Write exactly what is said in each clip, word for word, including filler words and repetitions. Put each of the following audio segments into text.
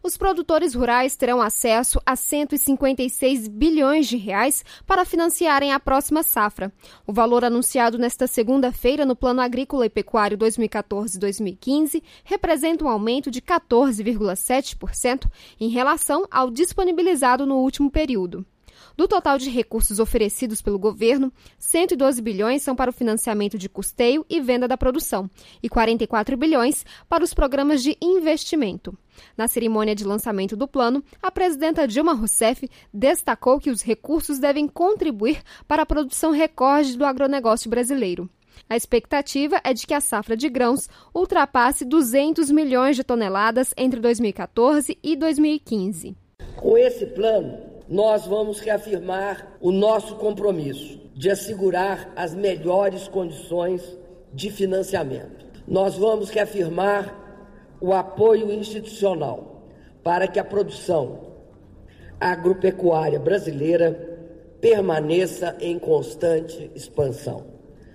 Os produtores rurais terão acesso a cento e cinquenta e seis bilhões de reais para financiarem a próxima safra. O valor anunciado nesta segunda-feira no Plano Agrícola e Pecuário dois mil e quatorze a dois mil e quinze representa um aumento de quatorze vírgula sete por cento em relação ao disponibilizado no último período. Do total de recursos oferecidos pelo governo, cento e doze bilhões são para o financiamento de custeio e venda da produção e quarenta e quatro bilhões para os programas de investimento. Na cerimônia de lançamento do plano, a presidenta Dilma Rousseff destacou que os recursos devem contribuir para a produção recorde do agronegócio brasileiro. A expectativa é de que a safra de grãos ultrapasse duzentos milhões de toneladas entre dois mil e quatorze e dois mil e quinze. Com esse plano, nós vamos reafirmar o nosso compromisso de assegurar as melhores condições de financiamento. Nós vamos reafirmar o apoio institucional para que a produção agropecuária brasileira permaneça em constante expansão,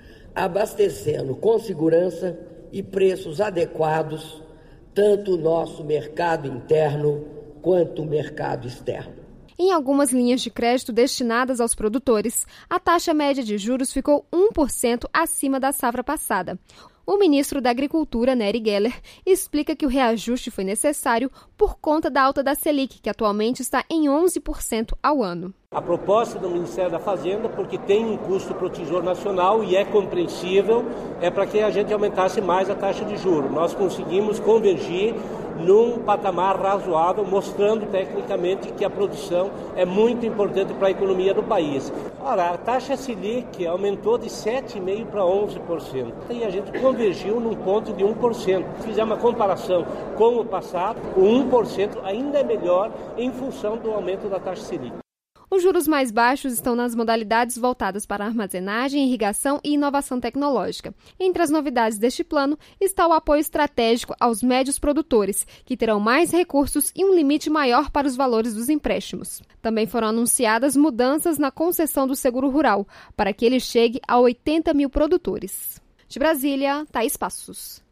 abastecendo com segurança e preços adequados tanto o nosso mercado interno quanto o mercado externo. Em algumas linhas de crédito destinadas aos produtores, a taxa média de juros ficou um por cento acima da safra passada. O ministro da Agricultura, Nery Geller, explica que o reajuste foi necessário por conta da alta da Selic, que atualmente está em onze por cento ao ano. A proposta do Ministério da Fazenda, porque tem um custo para o Tesouro Nacional e é compreensível, é para que a gente aumentasse mais a taxa de juros. Nós conseguimos convergir num patamar razoável, mostrando tecnicamente que a produção é muito importante para a economia do país. Ora, a taxa Selic aumentou de sete vírgula cinco por cento para onze por cento e a gente convergiu num ponto de um por cento. Se fizer uma comparação com o passado, o um por cento ainda é melhor em função do aumento da taxa Selic. Os juros mais baixos estão nas modalidades voltadas para armazenagem, irrigação e inovação tecnológica. Entre as novidades deste plano está o apoio estratégico aos médios produtores, que terão mais recursos e um limite maior para os valores dos empréstimos. Também foram anunciadas mudanças na concessão do seguro rural, para que ele chegue a oitenta mil produtores. De Brasília, Thaís Passos.